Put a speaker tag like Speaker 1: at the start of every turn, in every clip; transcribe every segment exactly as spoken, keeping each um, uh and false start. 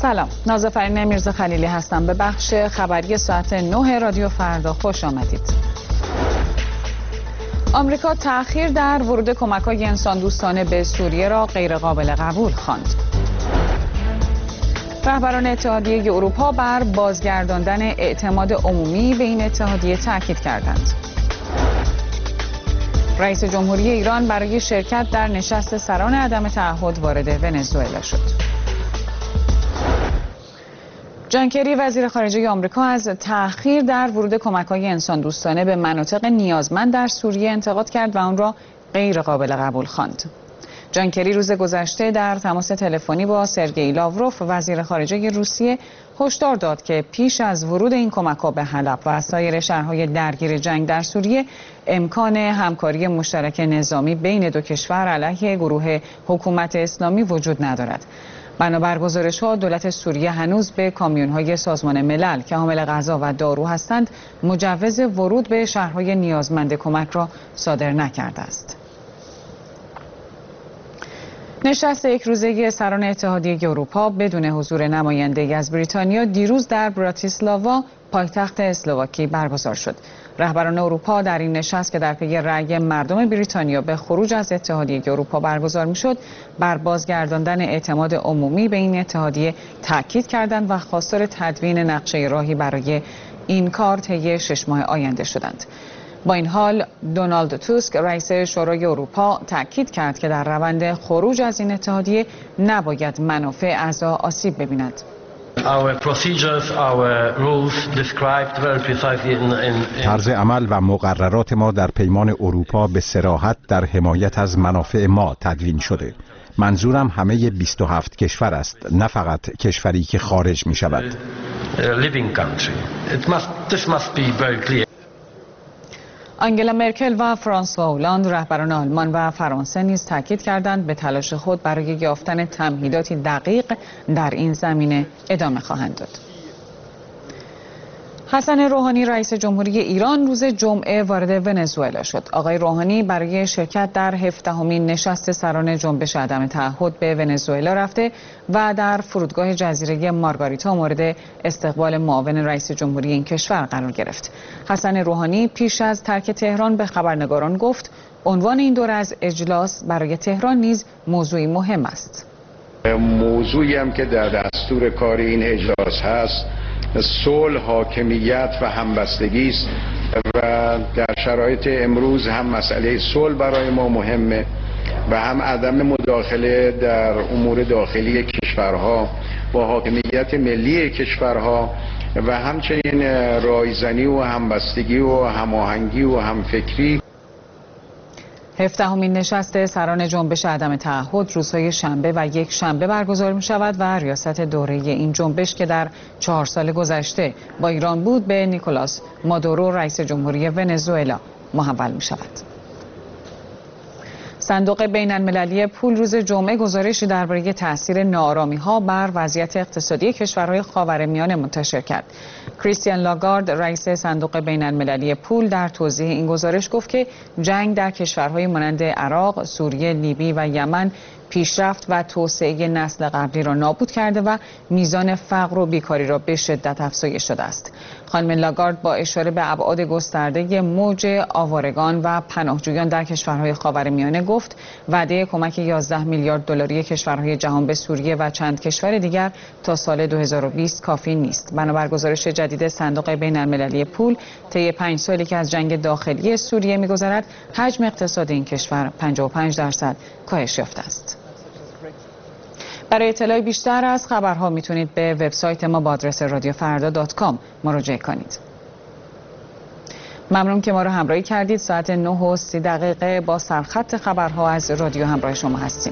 Speaker 1: سلام، نازافرین میرزا خلیلی هستم. به بخش خبری ساعت نه رادیو فردا خوش آمدید. آمریکا تأخیر در ورود کمک‌های انسان دوستانه به سوریه را غیرقابل قبول خواند. رهبران اتحادیه اروپا بر بازگرداندن اعتماد عمومی به این اتحادیه تاکید کردند. رئیس جمهوری ایران برای شرکت در نشست سران عدم تعهد وارد ونزوئلا شد. جان کری وزیر خارجه آمریکا از تأخیر در ورود کمک‌های انسان دوستانه به مناطق نیازمند در سوریه انتقاد کرد و آن را غیر قابل قبول خواند. جان کری روز گذشته در تماس تلفنی با سرگئی لاوروف وزیر خارجه روسیه هشدار داد که پیش از ورود این کمک‌ها به حلب و سایر شهرهای درگیر جنگ در سوریه امکان همکاری مشترک نظامی بین دو کشور علیه گروه حکومت اسلامی وجود ندارد. بنابر گزارش‌ها دولت سوریه هنوز به کامیون‌های سازمان ملل که حامل غذا و دارو هستند مجوز ورود به شهرهای نیازمند کمک را صادر نکرده است. نشست یک روزه سران اتحادیه اروپا بدون حضور نماینده‌ای از بریتانیا دیروز در براتیسلاوا پایتخت اسلواکی برگزار شد. رهبران اروپا در این نشست که در پی رأی مردم بریتانیا به خروج از اتحادیه اروپا برگزار می‌شد، بر بازگرداندن اعتماد عمومی به این اتحادیه تاکید کردند و خواستار تدوین نقشه راهی برای این کار طی شش ماه آینده شدند. با این حال دونالد توسک رئیس شورای اروپا تاکید کرد که در روند خروج از این اتحادیه نباید منافع اعضا آسیب ببیند.
Speaker 2: طرز عمل و مقررات ما در پیمان اروپا به صراحت در حمایت از منافع ما تدوین شده. منظورم همه بیست و هفت کشور است، نه فقط کشوری که خارج می شود.
Speaker 1: آنگلا مرکل و فرانسوا هولند رهبران آلمان و فرانسه نیز تاکید کردند به تلاش خود برای یافتن تمهیداتی دقیق در این زمینه ادامه خواهند داد. حسن روحانی رئیس جمهوری ایران روز جمعه وارد ونزوئلا شد. آقای روحانی برای شرکت در هفدهمین نشست سران جنبش عدم تعهد به ونزوئلا رفته و در فرودگاه جزیره مارگاریتا مورد استقبال معاون رئیس جمهوری این کشور قرار گرفت. حسن روحانی پیش از ترک تهران به خبرنگاران گفت عنوان این دور از اجلاس برای تهران نیز موضوعی مهم است.
Speaker 3: موضوعی هم که در دستور کار این اجلاس هست صلح، حاکمیت و همبستگی است و در شرایط امروز هم مسئله صلح برای ما مهمه و هم عدم مداخله در امور داخلی کشورها با حاکمیت ملی کشورها و همچنین رایزنی و همبستگی و هماهنگی و همفکری.
Speaker 1: هفدهمین نشست سران جنبش عدم تعهد روزهای شنبه و یک شنبه برگزار می شود و ریاست دوره این جنبش که در چهار سال گذشته با ایران بود به نیکولاس مادورو رئیس جمهوری ونزوئلا محول می شود. صندوق بین المللی پول روز جمعه گزارشی درباره تاثیر ناآرامی‌ها بر وضعیت اقتصادی کشورهای خاورمیانه منتشر کرد. کریستیان لاگارد رئیس صندوق بین المللی پول در توضیح این گزارش گفت که جنگ در کشورهای مانند عراق، سوریه، لیبی و یمن پیشرفت و توسعه نسل قبلی را نابود کرده و میزان فقر و بیکاری را به شدت افزایش داده است. خانم لاگارد با اشاره به ابعاد گسترده موج آوارگان و پناهجویان در کشورهای خاورمیانه گفت وعده کمک یازده میلیارد دلاری کشورهای جهان به سوریه و چند کشور دیگر تا سال دو هزار و بیست کافی نیست. بنابر گزارش جدید صندوق بین المللی پول طی پنج سالی که از جنگ داخلی سوریه می‌گذرد حجم اقتصاد این کشور پنجاه و پنج درصد کاهش یافته است. برای اطلاع بیشتر از خبرها میتونید به وبسایت ما با آدرس رادیو فردا دات کام مراجعه کنید. ممنون که ما رو همراهی کردید. ساعت نه و سی دقیقه با سرخط خبرها از رادیو همراه شما هستیم.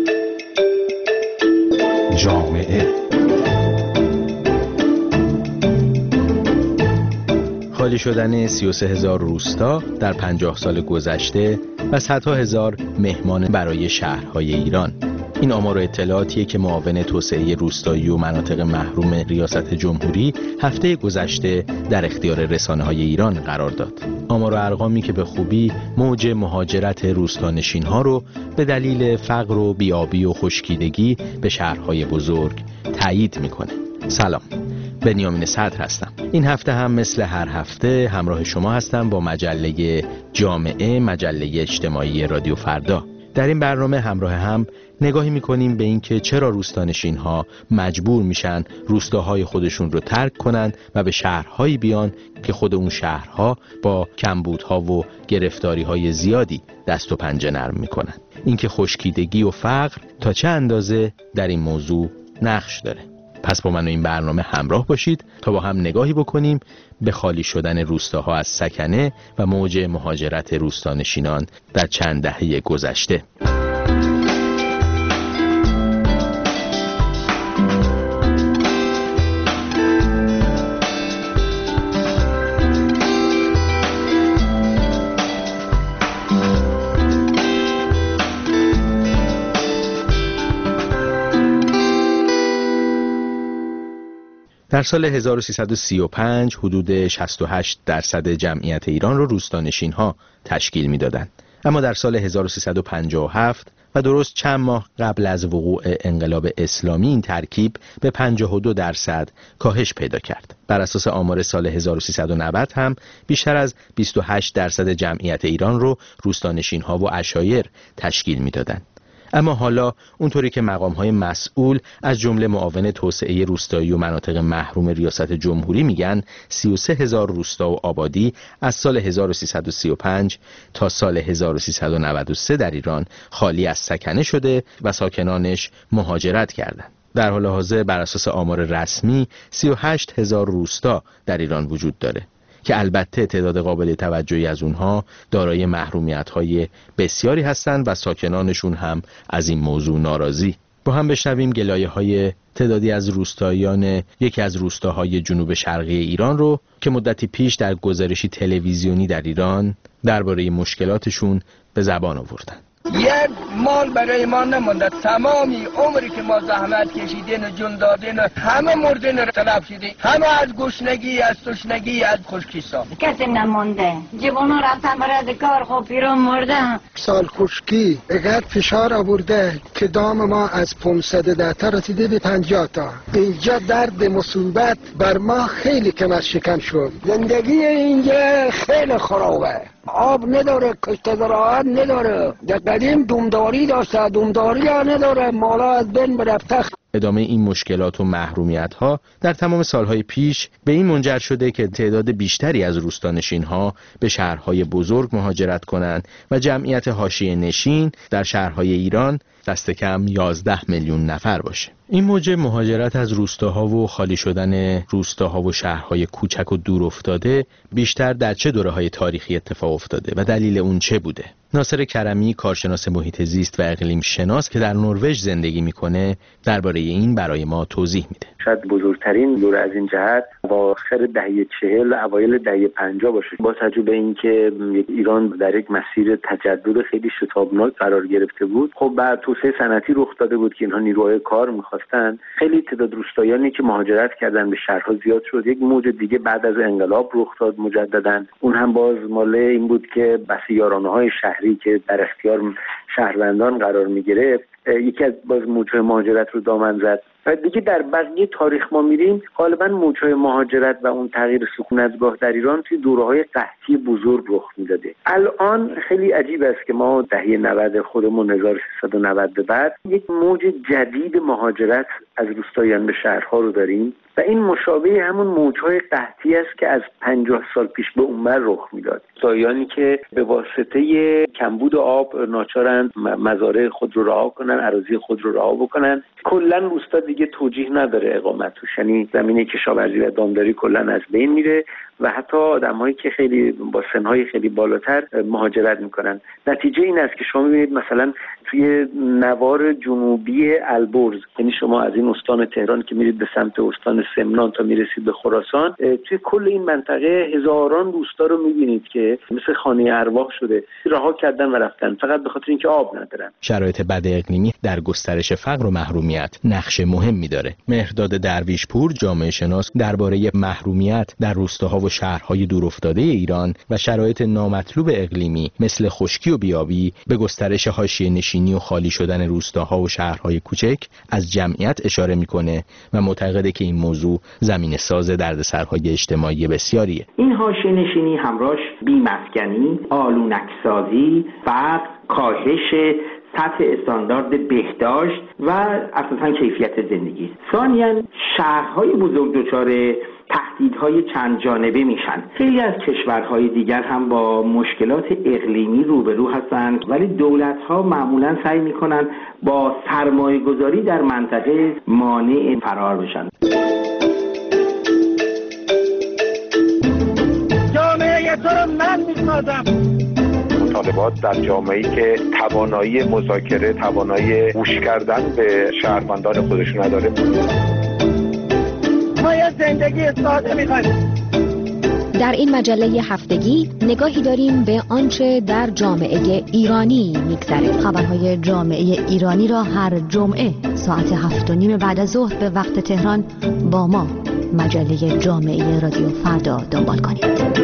Speaker 2: جامعه
Speaker 4: شدن سی و سه هزار روستا در پنجاه سال گذشته و صدها هزار مهمان برای شهرهای ایران. این آمار و اطلاعاتیه که معاون توسعه روستایی و مناطق محروم ریاست جمهوری هفته گذشته در اختیار رسانه‌های ایران قرار داد. آمار و ارقامی که به خوبی موج مهاجرت روستانشین‌ها رو به دلیل فقر و بیابی و خشکیدگی به شهرهای بزرگ تایید میکنه. سلام، بنیامین صدر هستم. این هفته هم مثل هر هفته همراه شما هستم با مجله جامعه، مجله اجتماعی رادیو فردا. در این برنامه همراه هم نگاهی میکنیم به اینکه چرا روستانشین‌ها مجبور میشن روستاهای خودشون رو ترک کنن و به شهرهایی بیان که خود اون شهرها با کمبودها و گرفتاری‌های زیادی دست و پنجه نرم میکنن. اینکه خشکیدگی و فقر تا چه اندازه در این موضوع نقش داره. پس با من و این برنامه همراه باشید تا با هم نگاهی بکنیم به خالی شدن روستاها از سکنه و موج مهاجرت روستانشینان در چند دهه گذشته. در سال هزار و سیصد و سی و پنج حدود شصت و هشت درصد جمعیت ایران رو روستانشین‌ها تشکیل می‌دادند. اما در سال هزار و سیصد و پنجاه و هفت و درست چند ماه قبل از وقوع انقلاب اسلامی این ترکیب به پنجاه و دو درصد کاهش پیدا کرد. بر اساس آمار سال هزار و سیصد و نود هم بیشتر از بیست و هشت درصد جمعیت ایران رو روستانشین‌ها و عشایر تشکیل می‌دادند. اما حالا اونطوری که مقام‌های مسئول از جمله معاون توسعه روستایی و مناطق محروم ریاست جمهوری میگن سی و سه هزار روستا و آبادی از سال هزار و سیصد و سی و پنج تا سال هزار و سیصد و نود و سه در ایران خالی از سکنه شده و ساکنانش مهاجرت کردند. در حال حاضر بر اساس آمار رسمی سی و هشت هزار روستا در ایران وجود داره که البته تعداد قابل توجهی از اونها دارای محرومیت‌های بسیاری هستند و ساکنانشون هم از این موضوع ناراضی. با هم بشنویم گلایه‌های تعدادی از روستاییان یکی از روستاهای جنوب شرقی ایران رو که مدتی پیش در گزارشی تلویزیونی در ایران درباره مشکلاتشون به زبان آوردن.
Speaker 5: یک مال برای ما نمونده، تمامی عمری که ما زحمت کشیدین و جون دادین همه مردین رو تلف شدی، همه از گشنگی، از تشنگی، از خشکیسا
Speaker 6: کسی نمونده. جوانو رفتن برای کار، خب پیران مرده.
Speaker 7: سال خشکی اگر فشار آورده که دام ما از پانصد و ده تا رسیده به پنجاه تا. اینجا درد مصیبت بر ما خیلی کم از شکم شد. زندگی اینجا خیلی خرابه، آب نداره، کشت زراعت نداره. در قدیم دومداری داشته، دومداری ها نداره، مالا از بین برفته.
Speaker 4: ادامه این مشکلات و محرومیت ها در تمام سالهای پیش به این منجر شده که تعداد بیشتری از روستانشین ها به شهرهای بزرگ مهاجرت کنند و جمعیت حاشیه نشین در شهرهای ایران دست کم یازده میلیون نفر باشه. این موج مهاجرت از روستاها و خالی شدن روستاها و شهرهای کوچک و دور افتاده بیشتر در چه دوره‌های تاریخی اتفاق افتاده و دلیل اون چه بوده؟ ناصر کرمی، کارشناس محیط زیست و اقلیم شناس که در نروژ زندگی میکنه، درباره این برای ما توضیح میده.
Speaker 8: شاید بزرگترین دوره از این جهت اواخر دهه چهل و اوایل دهه پنجاه باشه. با توجه به اینکه ایران در یک مسیر تجدد خیلی شتابناک قرار گرفته بود، خب بعد توسعه صنعتی رخ داده بود که اینها نیروهای کار می‌خواستن. خیلی تعداد روستاییانی که مهاجرت کردن به شهرها زیاد شد. یک موج دیگه بعد از انقلاب رخ داد مجددا. اون هم باز مال این بود که بس یارانه‌های شهری که در اختیار شهروندان قرار می‌گرفت یکی از باز موج‌های مهاجرت رو دامن زد. و دیگه در بقیه تاریخ ما میریم غالبا موج‌های مهاجرت و اون تغییر سکونتگاه در ایران توی دوره‌های قحطی بزرگ رخ میداده. الان خیلی عجیب است که ما دهه نود خودمون هزار و سیصد و نود به بعد یک موج جدید مهاجرت از روستاییان به شهرها رو داریم و این مشابه همون موج‌های قحطی است که از پنجاه سال پیش به اونور رخ میداد. روستاییانی که به واسطه کمبود آب ناچارند مزارع خود رو رها کنن، اراضی خود رو رها بکنن. کلا روستا دیگه توجیه نداره اقامت توش، یعنی زمینه کشاورزی و دامداری کلا از بین میره و حتی آدمایی که خیلی با سنهای خیلی بالاتر مهاجرت میکنن. نتیجه این است که شما میبینید مثلا توی نوار جنوبی البرز، یعنی شما از این استان تهران که میرید به سمت استان سمنان تا میرسید به خراسان، توی کل این منطقه هزاران روستا رو میبینید که مثل خانه ارواح شده، رها کردن و رفتن فقط به خاطر اینکه آب ندارن.
Speaker 4: شرایط بد اقلیمی در گسترش فقر و محرومیت نقش مهمی داره. مهرداد درویشپور، جامعه شناس، درباره محرومیت در روستاها و شهرهای دورافتاده ایران و شرایط نامطلوب اقلیمی مثل خشکی و بیابی به گسترش حاشیه‌نشینی و خالی شدن روستاها و شهرهای کوچک از جمعیت اشاره میکنه و معتقده که این موضوع زمینه ساز دردسرهای اجتماعی بسیاریه.
Speaker 9: این حاشیه‌نشینی همراهش بی‌مسکنی، آلونک‌سازی، فقر، کاهش سطح استاندارد بهداشت و اساساً کیفیت زندگی. ثانیاً شهرهای بزرگ دچار تهدیدهای چند جانبه میشن. خیلی از کشورهای دیگر هم با مشکلات اقلیمی روبرو هستند، ولی دولت‌ها معمولاً سعی میکنن با سرمایه‌گذاری در منطقه مانع فرار بشن.
Speaker 5: جامعه تو رو من میسازم.
Speaker 10: مطالبات در جامعه‌ای که توانایی مذاکره، توانایی گوش کردن به شهروندان خودش نداره.
Speaker 5: ما یه زندگی ساده می‌خوایم.
Speaker 11: در این مجله هفتگی نگاهی داریم به آنچه در جامعه ایرانی می‌گذره. خبرهای جامعه ایرانی را هر جمعه ساعت هفت و نیم بعد از ظهر به وقت تهران با ما مجله جامعه رادیو فردا دنبال کنید.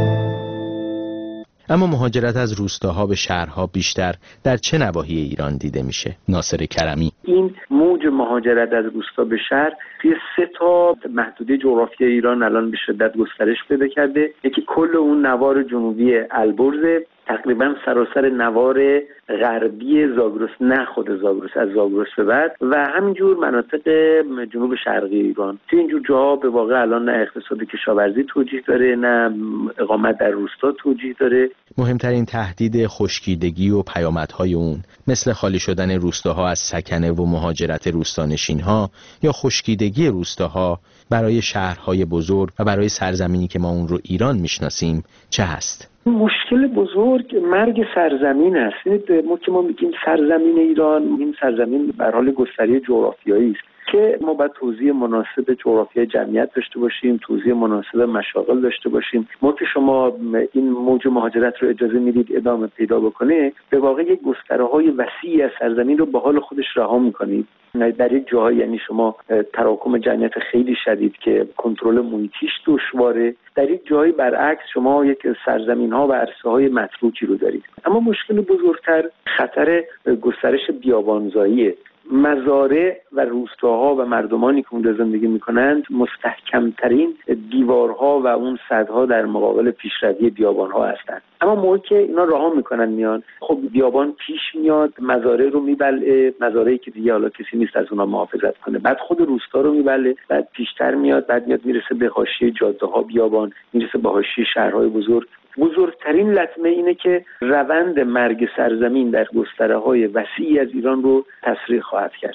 Speaker 4: اما مهاجرت از روستاها به شهرها بیشتر در چه نواحی ایران دیده میشه؟ ناصر کرمی:
Speaker 8: این موج مهاجرت از روستا به شهر توی سه تا محدوده جغرافیایی ایران الان به شدت گسترش پیدا کرده. یکی کل اون نوار جنوبی البرز، تقریبا سراسر نوار غربی زاگرس، نه خود زاگرس، از زاگرس به بعد، و همینجور مناطق جنوب شرقی ایران. توی اینجور جاها به واقع الان نه اقتصاد کشاورزی توجیه داره، نه اقامت در روستا توجیه داره.
Speaker 4: مهمترین تهدید خشکیدگی و پیامدهای اون مثل خالی شدن روستاها از سکنه و مهاجرت روستانشین‌ها یا خشکیدگی روستاها برای شهرهای بزرگ و برای سرزمینی که ما اون رو ایران میشناسیم چه هست؟
Speaker 8: مشکل بزرگ مرگ سرزمین است. ما که ما میگیم سرزمین ایران، این سرزمین به حال گستری جغرافیایی است که ما باید توزیع مناسب جغرافیای جمعیت داشته باشیم، توزیع مناسب مشاغل داشته باشیم. ما که شما این موج مهاجرت رو اجازه میدید ادامه پیدا بکنه، به واقع یک گستره‌های وسیعی از سرزمین رو به حال خودش رها می‌کنید. در یک جاهایی یعنی شما تراکم جمعیت خیلی شدید که کنترل محیطیش دشواره، در یک جایی برعکس شما یک سرزمین‌ها و عرصه‌های متروکی رو دارید. اما مشکل بزرگتر خطر گسترش بیابانزاییه. مزارع و روستاها و مردمانی که اونجا زندگی میکنند مستحکمترین دیوارها و اون سدها در مقابل پیشروی بیابانها هستند. اما موقعی که اینا رها میکنن میان، خب بیابان پیش میاد، مزارع رو میبلعه، مزارعی که دیگه حالا کسی نیست از اونها محافظت کنه، بعد خود روستا رو میبلعه، بعد پیشتر میاد، بعد میاد میرسه به حاشیه جاده‌ها بیابان، میرسه به حاشیه شهرهای بزرگ. بزرگترین لطمه اینه که روند مرگ سرزمین در گستره‌های وسیعی از ایران رو تسریع خواهد کرد.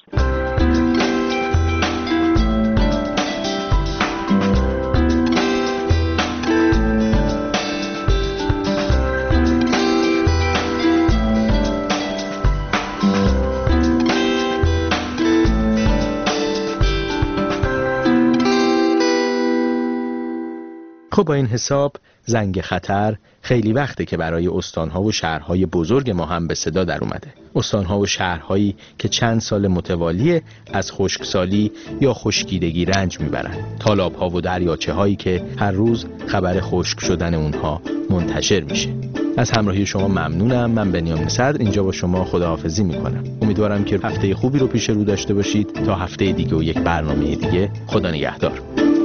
Speaker 4: خب با این حساب زنگ خطر خیلی وقته که برای استانها و شهرهای بزرگ ما هم به صدا در اومده. استانها و شهرهایی که چند سال متوالی از خشکسالی یا خشکیدگی رنج میبرن. تالابها و دریاچه هایی که هر روز خبر خشک شدن اونها منتشر میشه. از همراهی شما ممنونم. من بنیامین صدر اینجا با شما خداحافظی میکنم. امیدوارم که هفته خوبی رو پیش رو داشته باشید. تا هفته دیگه و یک برنامه دیگه، خدا نگهدار.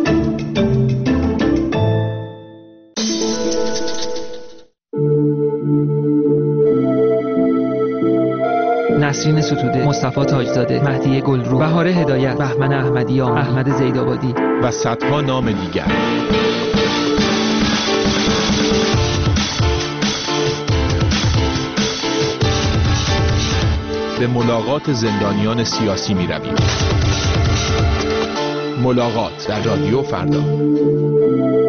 Speaker 12: نسرین ستوده، مصطفی تاجزاده، مهدی گلرو، بهار هدایت، بهمن احمدیان، احمد زیدآبادی
Speaker 13: و صدها نام دیگر. به ملاقات زندانیان سیاسی می رویم. ملاقات در رادیو فردا.